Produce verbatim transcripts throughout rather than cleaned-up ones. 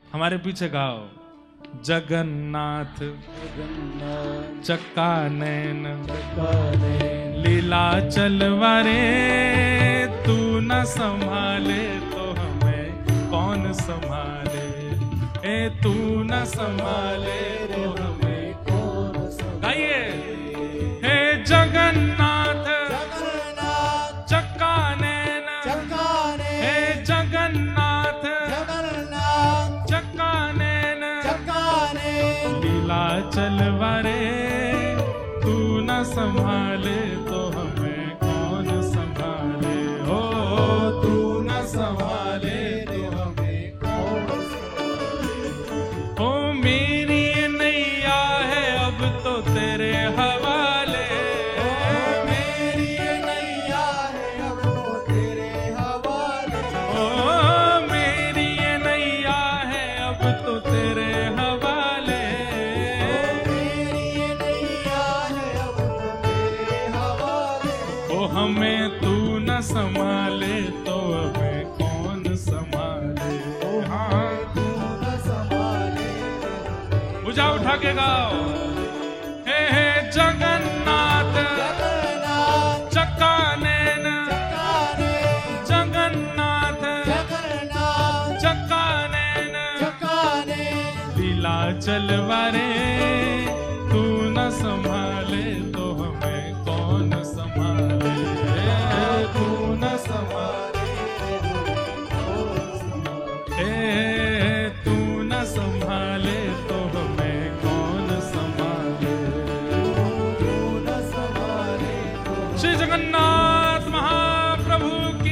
हमारे पीछे गाओ। जगन्नाथ चक्का नैन लीला चलवारे, तू न संभाले तो हमें कौन संभाले। ए तू न संभाले तो हमें कौन संभाले। हे जगन्नाथ चक्का नैन, हे जगन्नाथ चक्का नैन लीला चलवारे, तू न संभाले तो हमें कौन संभाले। हो तू न संभाले तो हमें कौन संभाले। हो मेरी नैया है अब तो तेरे हवाले, मेरी नैया है अब तो तेरे हवाले। ओ मेरी नैया है अब तो तेरे हवाले, मेरी नैया है अब तो तेरे हवाले। ओ हमें तू न संभाले तो हमें कौन संभाले। हाँ तू न संभाले। भुजा उठा के गाओ। हे हे जगन्नाथ चक्का नैन, जगन्नाथ चक्का नैन लीला चलवारे, तू न संभाले तो हमें कौन संभाले। तू न संभाले ए तू न संभाले तो हमें कौन संभाले। श्री जगन्नाथ महाप्रभु की।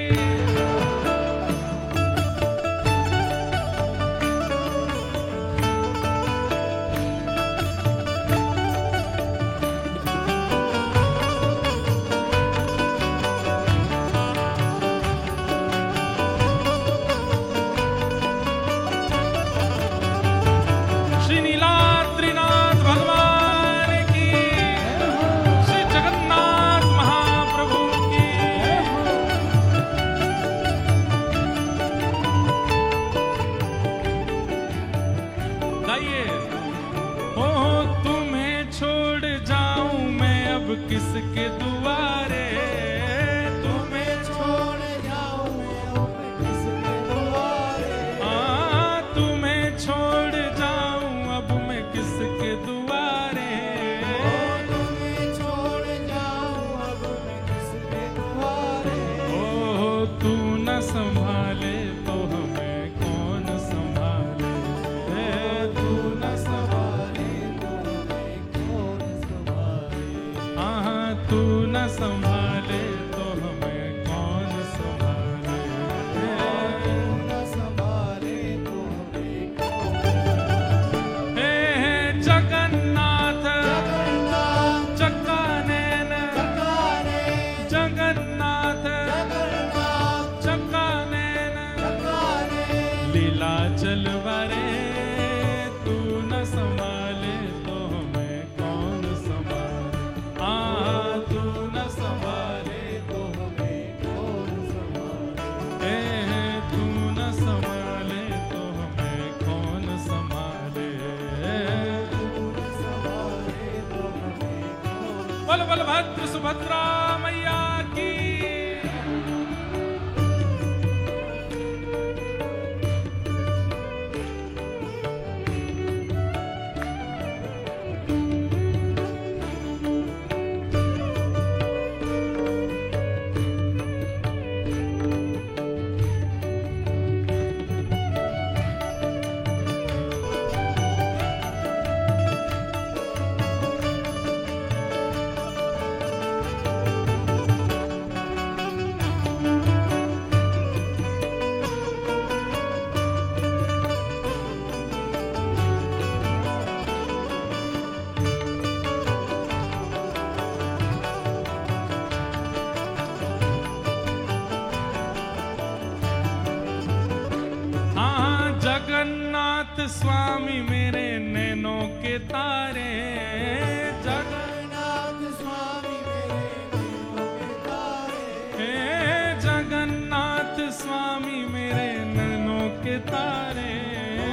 श्री नीलाद्रीनाथ भगवान की। श्री जगन्नाथ महाप्रभु की। गाइए। हो तुम्हें छोड़ जाऊं मैं अब किसके दुआरे, तुम्हें छोड़ जाऊं मैं अब किसके दुआरे। हाँ तुम्हें छोड़ जाऊं अब मैं किसके दुआरे, तुम्हें छोड़ जाऊं अब मैं किसके दुआरे। ओ तू न संभाले तो हमें कौन संभाले। ए तू न संभाले तो हमें कौन संभाले। हाँ तू न संभाले तो हमें कौन संभाले। तू न संभाले तो हमें कौन। हे हे जगन्नाथ चक्का नैन, जगन्नाथ चक्का नैन लीला चलवारे, तू न संभाले तो हमें कौन संभाले। हाँ तू न संभाले तो हमें कौन संभाले। ए तू न संभाले तो हमें कौन संभाले। बल बलभद्र सुभद्रा मैया की। जगन्नाथ स्वामी मेरे नैनों के तारे, जगन्नाथ स्वामी मेरे नैनों के तारे, हे जगन्नाथ स्वामी मेरे नैनों के तारे,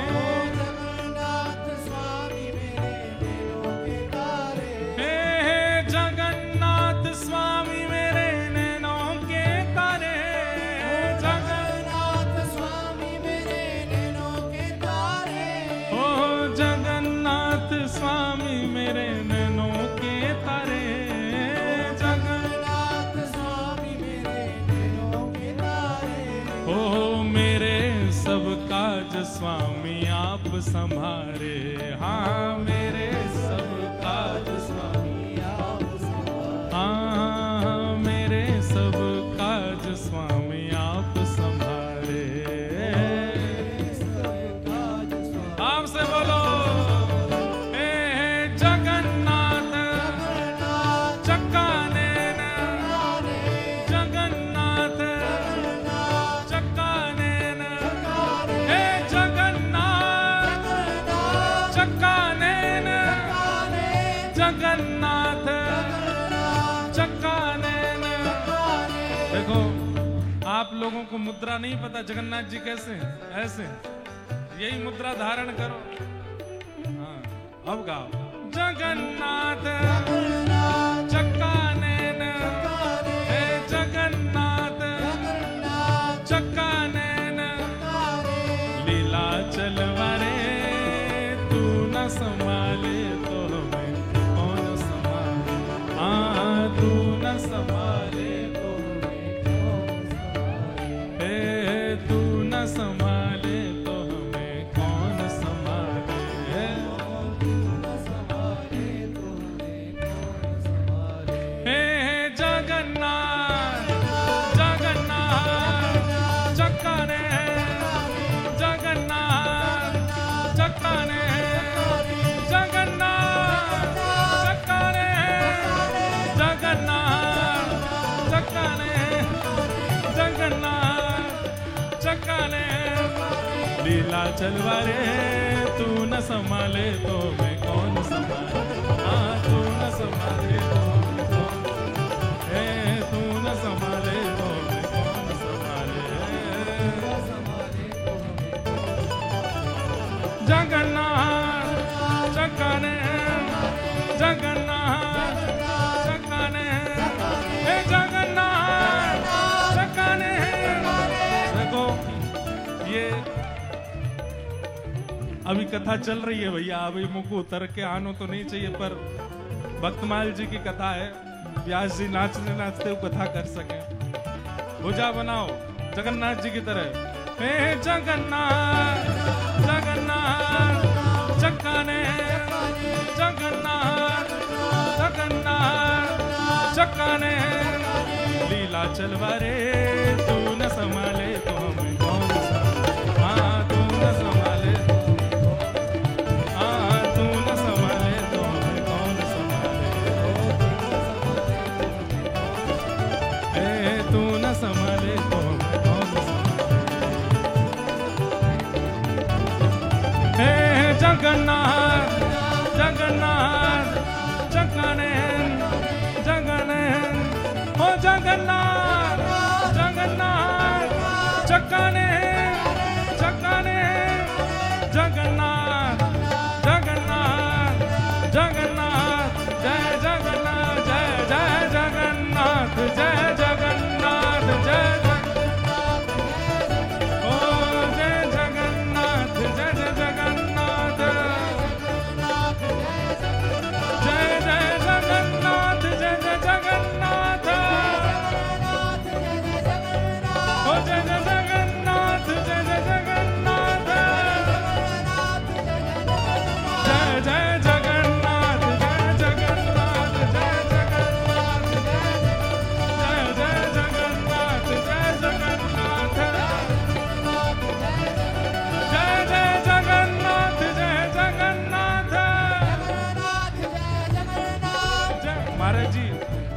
स्वामी आप संभारे, हाँ मेरे सब काज स्वामी आप संभारे, हाँ मेरे सब काज स्वामी आप संभारे। आपसे बोलो हे जगन्नाथ चक्काने जगन्नाथ चक्काने हे जगन्नाथ चक्काने जगन्नाथ चक्काने। देखो आप लोगों को मुद्रा नहीं पता जगन्नाथ जी कैसे हैं? ऐसे यही मुद्रा धारण करो। हाँ अब गाओ जगन्नाथ चक्काने हे जगन्नाथ चक्काने लीला चलवारे तू न संभाले तो हमें कौन संभाले, हाँ तू न संभाले तो हमें कौन संभाले, हे तू न संभाले तो हमें कौन संभाले, तू न संभाले तो हमें कौन संभाले। हे जगन्नाथ जगन्नाथ चक्काने जगन्नाथ चक्काने जगन्नाथ चक्काने जगन्नाथ चक्काने जगन्नाथ चक्काने लीला चलवारे तू न संभाले तो मैं कौन संभाले, हाँ तू न संभाले तो मैं कौन, हे तू न संभाले तो मैं कौन संभाले, जगन्नाथ चक्काने जगन्नाथ चक्काने हे जगन्नाथ चक्काने। देखो ये अभी कथा चल रही है भैया, अभी मुझको उतर के आनो तो नहीं चाहिए, पर भक्तमाल जी की कथा है, व्यास जी नाचते नाचते वो कथा कर सके। भुजा बनाओ जगन्नाथ जी की तरह, हे जगन्नाथ जगन्नाथ चक्काने जगन्नाथ जगन्नाथ चक्काने लीला चलवारे तू न संभाले तो हमें कौन संभाले, हाँ तू न संभाले तो, हाँ तू न संभाले तो हमें कौन संभाले, हे तू न संभाले तो हमें कौन संभाले। हे जगन्नाथ जगन्नाथ चक्काने जगन्नाथ हो जगन्नाथ जगन्नाथ चक्काने चक्काने जगन्नाथ जगन्नाथ जगन्नाथ जय जगन्नाथ जय जय जगन्नाथ जय जगन्नाथ जय ओ जय जगन्नाथ जय जय जगन्नाथ जय जय जगन्नाथ जय जय जगन्नाथ ओ जय जय जगन्नाथ जय जय जगन्नाथ जय जय जगन्नाथ जय जगन्नाथ जय जगन्नाथ जय जय जगन्नाथ जय जगन्नाथ जय जय जगन्नाथ जय जगन्नाथ। जय महाराज जी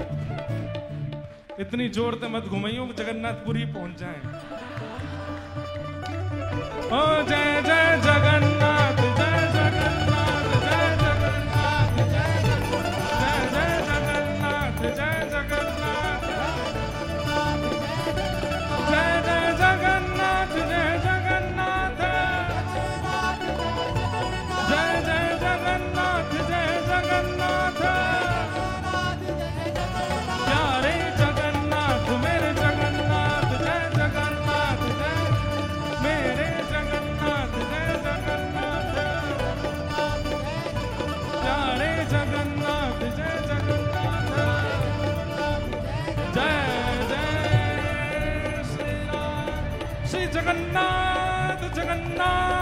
इतनी जोर से मत घुमाइयो, जगन्नाथपुरी पहुंच जाए। ओ जय जय जगन्नाथ जय जगन्नाथ जय जगन्नाथ जय जय जगन्नाथ जय जगन्नाथ जय जय जगन्नाथ जय जगन्नाथ जय जय जगन्नाथ जय जगन्नाथ। प्यारे जगन्नाथ मेरे जगन्नाथ जय जगन्नाथ जय मेरे जगन्नाथ जय जगन्नाथ प्यारे जगन्नाथ जय जगन्नाथ जय जय श्री राम श्री जगन्नाथ जगन्नाथ